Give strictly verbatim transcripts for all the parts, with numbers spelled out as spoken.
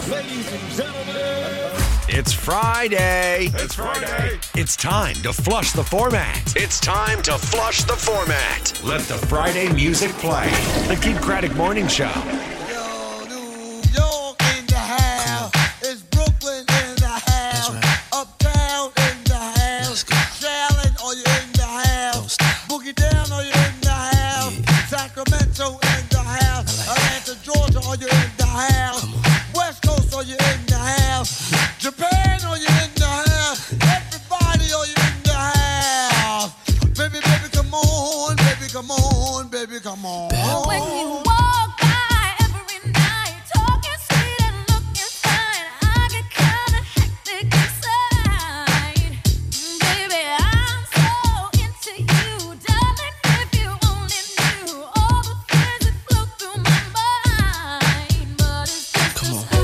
Ladies and gentlemen, it's Friday. It's Friday. It's time to flush the format. It's time to flush the format. Let the Friday music play. The Kid Craddock Morning Show. Yo, New York in the house. It's Brooklyn in the house. Right. Uptown in the house. Charlotte, are you in the house? Boogie down, are you in the house? Yeah. Sacramento in the house. Like Atlanta, Georgia, are you in the house? West Coast, are you in the house? Japan, are you in the house? Everybody, are you in the house? Baby, baby, come on, baby, come on, baby, come on. When you walk by every night, talking sweet and looking fine, I get kinda hectic inside. Baby, I'm so into you, darling. If you only knew all the things that flow through my mind, but it's just Come on.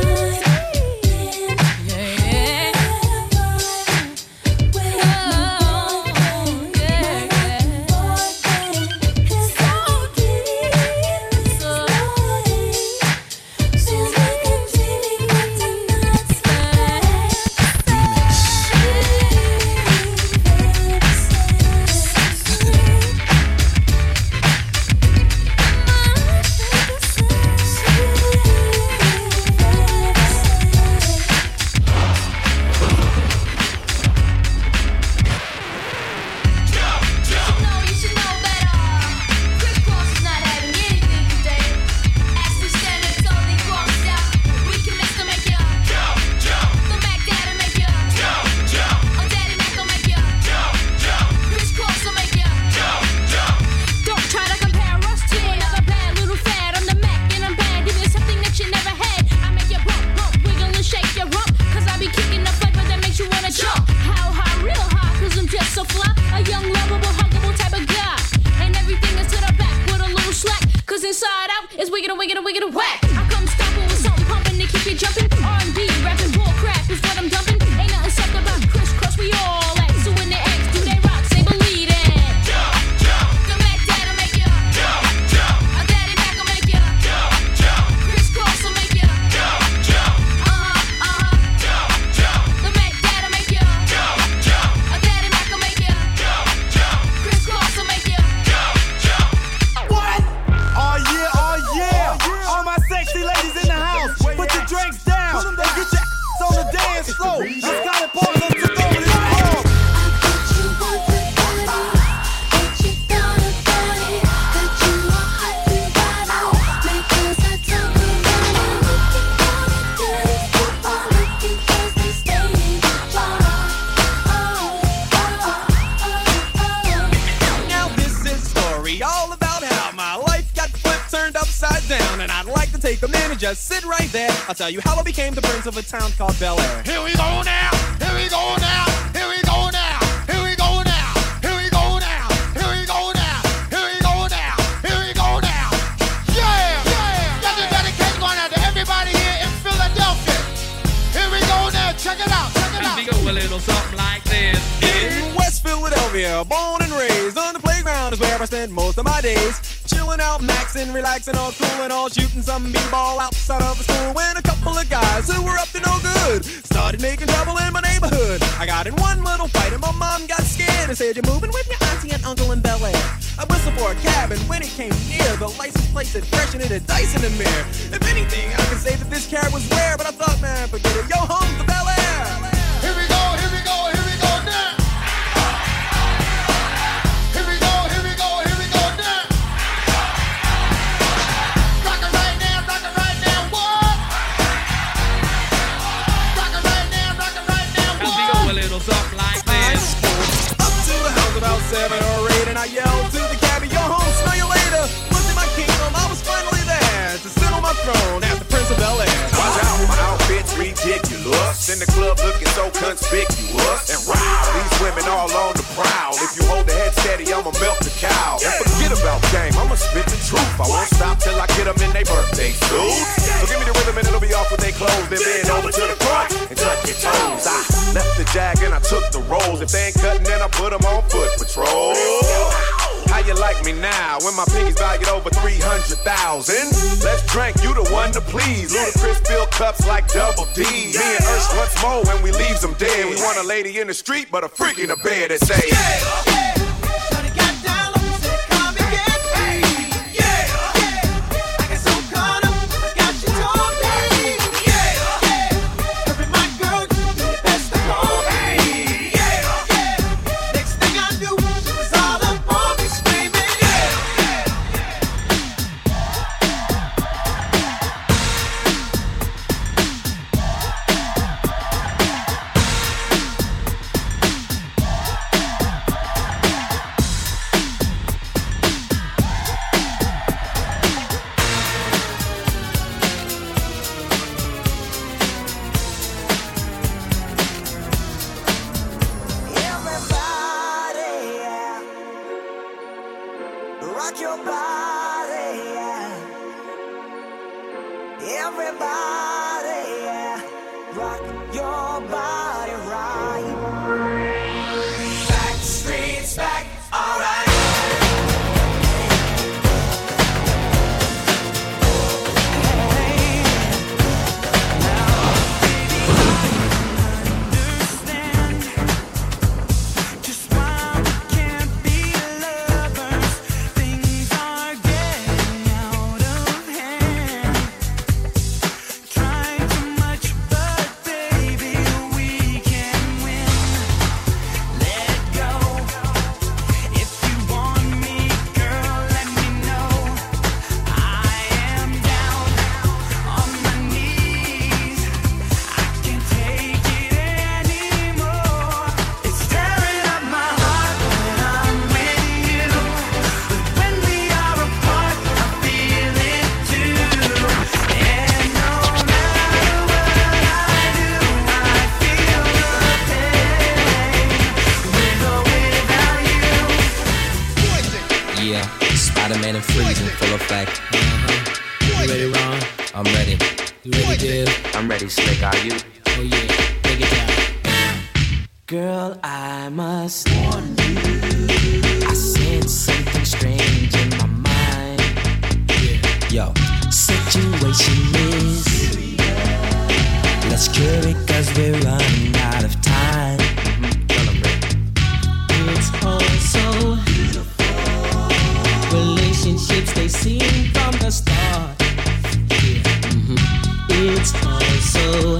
Just sit right there. I'll tell you how I became the prince of a town called Bel Air. Here we go now. Here we go now. Here we go now. Here we go now. Here we go now. Here we go now. Here we go now. Here we go now. Yeah, yeah. That's a dedication going out to everybody here in Philadelphia. Here we go now. Check it out. Check it out. We go a little something like this. In West Philadelphia, born and raised on the playground is where I spend most of my days. Chilling out, maxing, relaxing, all cool and all, shooting some b-ball outside of the school when a couple of guys who were up to no good started making trouble in my neighborhood. I got in one little fight and my mom got scared and said, "You're moving with your auntie and uncle in Bel Air." I whistled for a cab and when it came near, the license plate said fresh and it had dice in the mirror. If anything, I could say that this cab was rare, but I thought, man, forget it. Yo, home to Bel Air. Here we go, here we go, here we go now. Here we go, here we go, here we go now. Rock it right now, rock it right now, what? Rock it right now, rock it right now, what? We go a little something like this. Up to the house about seven or eight, and I yelled to the cabbie, "Yo, home, smell you later." Looked at my kingdom, I was finally there to sit on my throne as the Prince of Bel Air. Watch out, my outfit's ridiculous. In the club looking so conspicuous. And wow, these women all on the prowl. If you hold the head steady, I'ma melt the cow. And forget about game, I'ma spit the truth. I won't stop till I get them in their birthday suits. So give me the rhythm and it'll be off with their clothes. Then bend over to the front and touch your toes. I left the jag and I took the rolls. If they ain't cutting, then I put them on foot patrol. How you like me now when my pinkies valued over three hundred thousand? Let's drink, you the one to please. Ludacris, Bill cups like double D. Me and Ursh once more when we leaves them dead. We want a lady in the street, but a freak in the bed that say, yeah. Spider-Man and freezing full effect. Uh-huh. You ready, Ron? I'm ready. You ready, Div? I'm ready, Slick. Are you? Oh yeah, take it down. Girl, I must warn you, I sense something strange in my mind. Yeah. Yo, situation is, let's cure it cause we're running out of time. Mm-hmm. It's all so relationships, they seem from the start. Yeah. Mm-hmm. It's also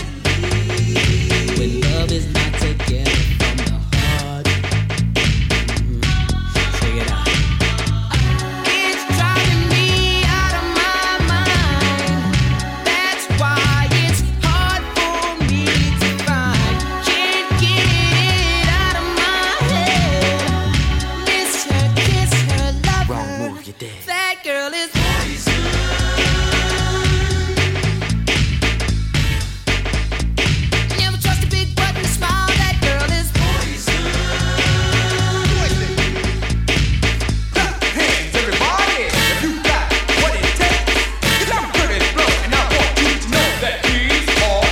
when love is not together from the heart. Mm-hmm. Check it out. It's driving me out of my mind. That's why it's hard for me to find. Can't get it out of my head. Miss her, kiss her, love Wrong her. move, you're dead. That girl is never trust a big button smile. That girl is poison. Hands, everybody, if you got what it takes. Cause I'm pretty blow, and I want you to know that these are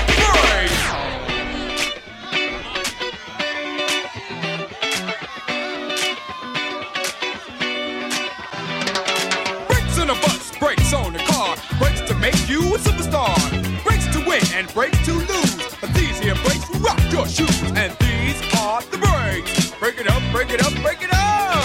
brains. Brakes on a bus, brakes on the car, brakes to make you a superstar, brakes to win and brakes to lose. But these here brakes will rock your shoes, and these are the brakes. Break it up, break it up, break it up.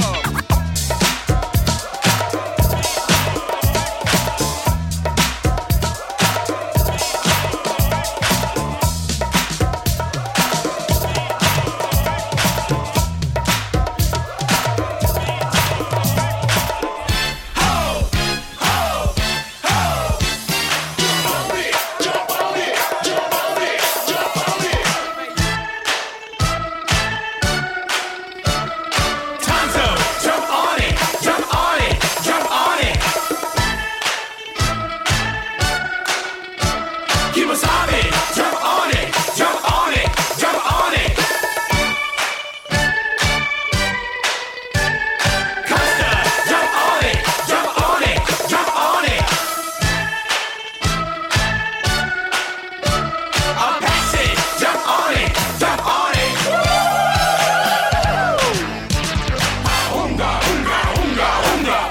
Time's up, jump on it, jump on it, jump on it. Keep us on it, jump on it, jump on it, jump on it. Costa, jump on it, jump on it, jump on it. Apache, jump on it, jump on it. Unga, unga, unga, unga.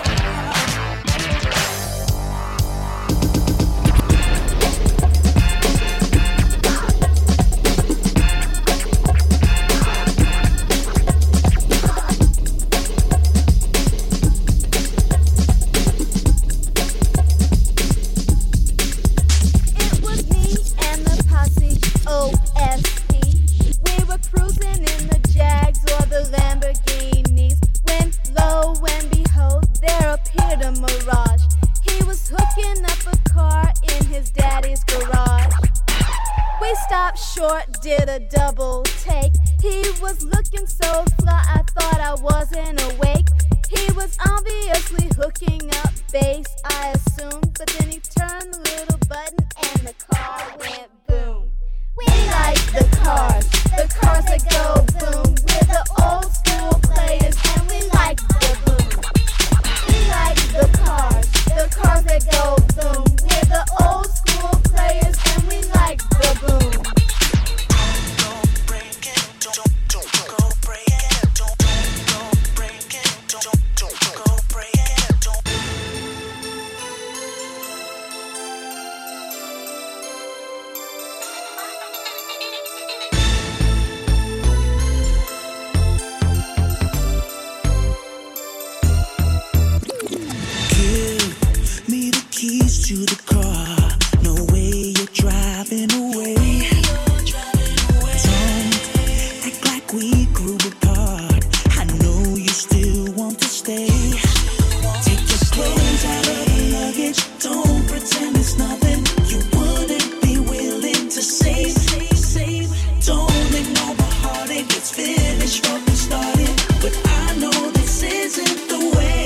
short, did a double take. He was looking so fly, I thought I wasn't awake. He was obviously hooking up bass, I assumed. But then he turned the little button and the car went boom. We like the cars, the cars that go boom. We're the old school players and we like the boom. We like the cars, the cars that go boom. We're the old school players and we like the boom. Don't break it, don't, don't go break it, don't, don't go break it, don't, don't go break it, don't. Give me the keys to the car. No way you're driving away. Don't act like we grew apart. I know you still want to stay. Take your clothes out of the luggage. Don't pretend it's nothing. You wouldn't be willing to save. Don't ignore the heartache. It's finished what we started. But I know this isn't the way.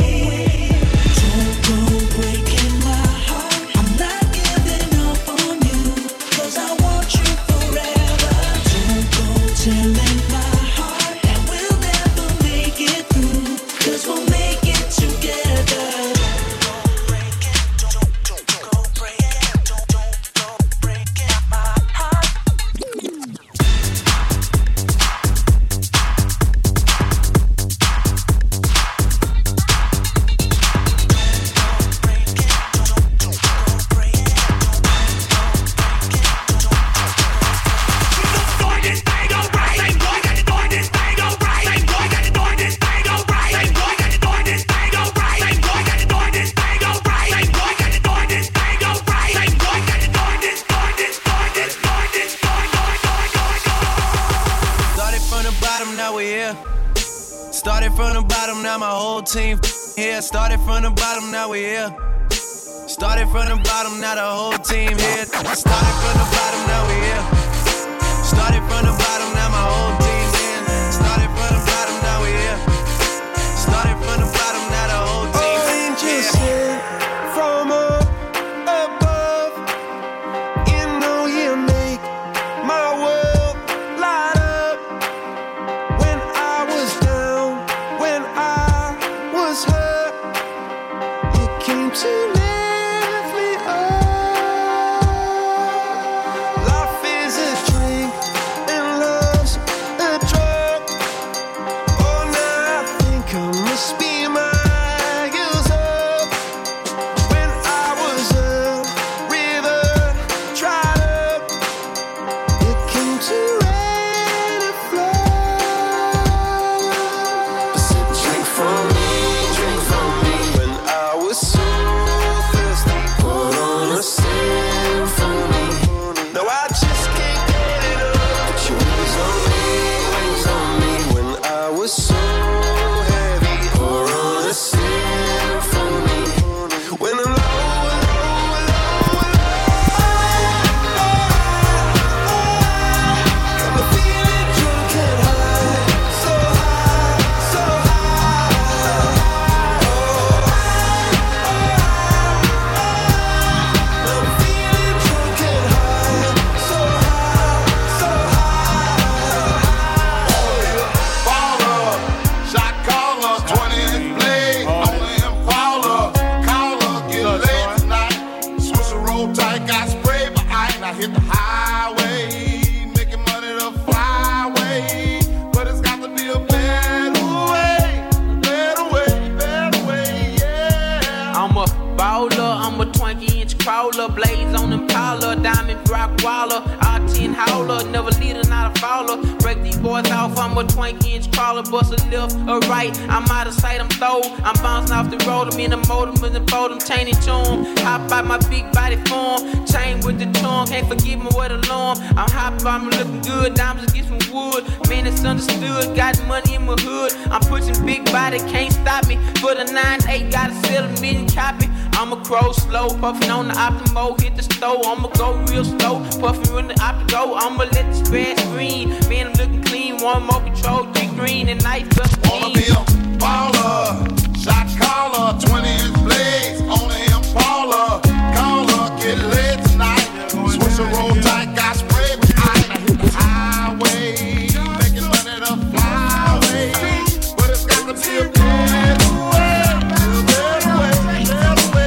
Team here, started from the bottom, now we here. Started from the bottom, now the whole team here. Started from the bottom, now we here. Started from the bottom, now my whole team here. Started from the bottom, now we here. Started from the bottom, now the whole team here. From up above, you know you make my world light up. When I was down, when I was hurt, you came to lift me up. Life is a drink and love's a drug. Oh, now I think I must be miles up. When I was a river dried up, you came to rain and flood. Drink from me, drink from me. When I was so thirsty, put on a symphony. No, I just can't get it up. Put your wings on me, wings on me. When I was so heavy, pour on a symphony. When I'm low, low, low, low, got me feeling drunk and high, so high, so high. I'm feeling drunk and high, so high, so high. Baller, shot caller, twenty inch blade, only Impala. Caller, get laid tonight. Switch a roll tight, got spray behind. I hit the highway, making money the flyway. But it's got to be a better way, better way, better way, yeah. I'm a baller, I'm a twenty inch crawler, blades on them collar, diamond rock waller, R ten howler, never leader, not a follower. Break these boys off, I'm a twenty inch crawler, bust a left or right. I'm out of sight, I'm throw. I'm bouncing off the road, I'm in the motor, in the boat, I'm chaining tune. Hop out my big body form, chain with the tongue, can't forgive me with alarm. I'm hot, I'm looking good, diamonds get some wood. Man, it's understood, got money in my hood. I'm pushing big body, can't stop me. For the nine eight, gotta sell a million copy. I'ma crow slow, puffin' on the Optimo, hit the stove. I'ma go real slow, puffin' when the Optigo. I'ma let the spread screen. Man, I'm looking clean, one more control, three green and nice just Wanna be a baller, shot caller, twenty inch blades on the Impala. Caller, get lit tonight. Switch a roll tight, got spray with ice. Highway, making money to fly away, but it's got to be a better way, better way, better way.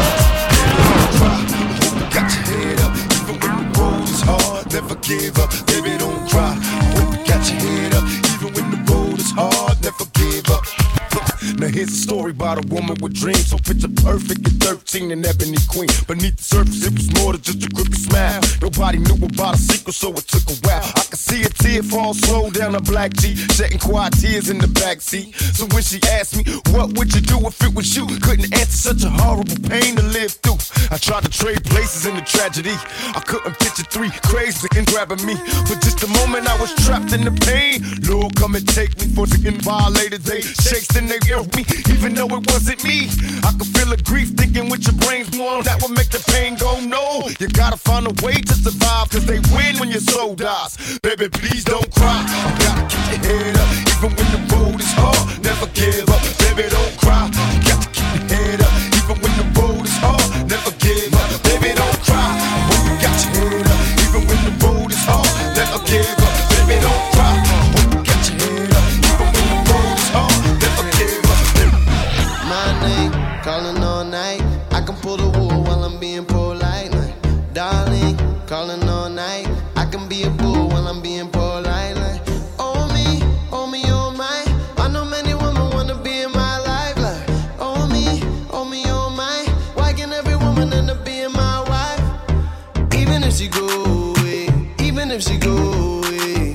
Got your head up, even when the road is hard. Never give up, baby, don't cry. Hope you got your head up, even when the road is hard. Never give up. Now here's a story about a woman with dreams, so picture perfect at thirteen, an ebony queen. Beneath the surface, it was more than just a crooked smile. Nobody knew about a secret, so it took a while. I could see a tear fall slow down her black cheek, shedding quiet tears in the backseat. So when she asked me, what would you do if it was you? Couldn't answer, such a horrible pain to live through. I tried to trade places in the tragedy. I couldn't picture three crazy and grabbing me. For just a moment I was trapped in the pain. Lord, come and take me for getting violated. They shakes and they ill me, even though it wasn't me. I could feel the grief thinking with your brains warm. That would make the pain go no. You gotta find a way to survive, cause they win when your soul dies. Baby, please don't cry. You gotta keep your head up, even when the road is hard. Never give up, baby, don't cry. You got to keep your head up, even when the road is hard. Never give up, baby, don't cry. When you got your head up, even when the road is hard. Never give up, baby, don't cry. When you got your head up, even when the road is hard. Never give up. My name, calling all night. I can pull the wool while I'm being polite. Like, darling, calling all night. I can be a bull while I'm being polite. Like, oh me, oh me, oh my. I know many women wanna be in my life. Like, oh me, oh me, oh my. Why can every woman end up being my wife? Even if she go away, even if she go away,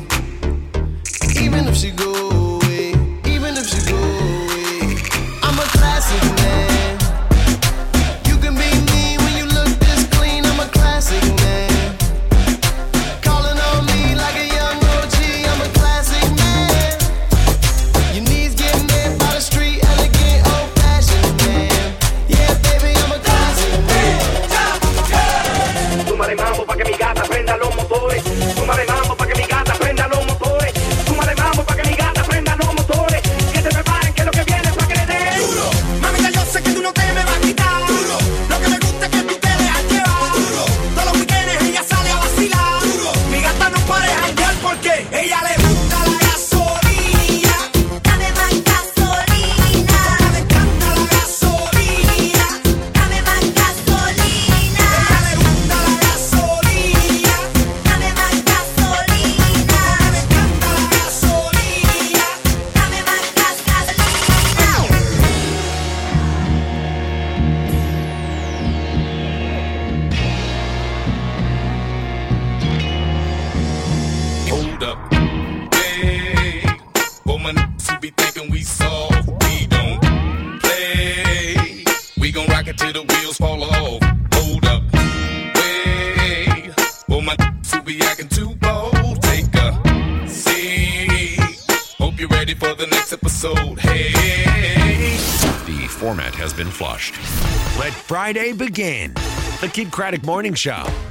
even if she go away, even if she go away. I'm a classic man. You can be me when you look this clean. I'm a classic man. Calling on me like a young O G. I'm a classic man. Your knees getting hit by the street, elegant, old-fashioned man. Yeah, baby, I'm a classic man. Súmale mambo pa' que mi gata prenda los motores. Súmale mambo pa' que mi gata prenda los motores. Súmale mambo pa' que mi gata prenda los motores. Que se preparen que lo que viene es pa' que le den duro. Mamita, yo sé que tú no te me vas a quitar duro. Lo que me gusta es que tú te dejas llevar duro. Todos los weekends ella sale a vacilar duro. Mi gata no para de janguear porque ella le gusta la gasolina. Dame más gasolina. Le encanta la gasolina. Dame más gasolina. Ella le gusta la gasolina. Dame más gasolina. Le encanta la gasolina. Dame más Hold up, hey, for my niggas who be thinking we soft, we don't play. We gon' rock it till the wheels fall off. Hold up, hey, for my niggas who be acting too bold, take a seat. Hope you're ready for the next episode. Hey, The format has been flushed. Let Friday begin. The Kid Craddock Morning Show.